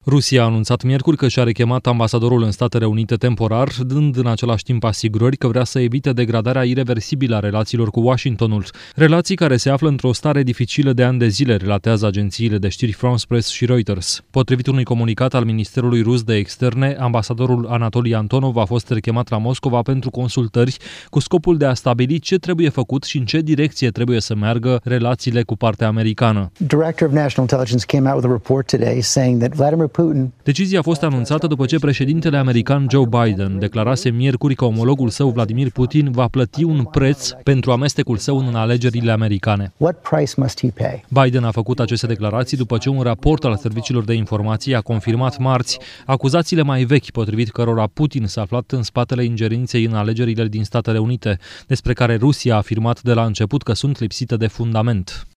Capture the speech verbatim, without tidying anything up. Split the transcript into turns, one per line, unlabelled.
Rusia a anunțat miercuri că și-a rechemat ambasadorul în Statele Unite temporar, dând în același timp asigurări că vrea să evite degradarea ireversibilă a relațiilor cu Washingtonul. Relații care se află într-o stare dificilă de ani de zile, relatează agențiile de știri France Press și Reuters. Potrivit unui comunicat al Ministerului Rus de Externe, ambasadorul Anatolii Antonov a fost rechemat la Moscova pentru consultări cu scopul de a stabili ce trebuie făcut și în ce direcție trebuie să meargă relațiile cu partea americană.
Director of National Intelligence came out with a report today saying that Vladimir Putin.
Decizia a fost anunțată după ce președintele american Joe Biden declarase miercuri că omologul său Vladimir Putin va plăti un preț pentru amestecul său în alegerile americane.
What price must he pay?
Biden a făcut aceste declarații după ce un raport al serviciilor de informații a confirmat marți acuzațiile mai vechi potrivit cărora Putin s-a aflat în spatele ingerinței în alegerile din Statele Unite, despre care Rusia a afirmat de la început că sunt lipsite de fundament.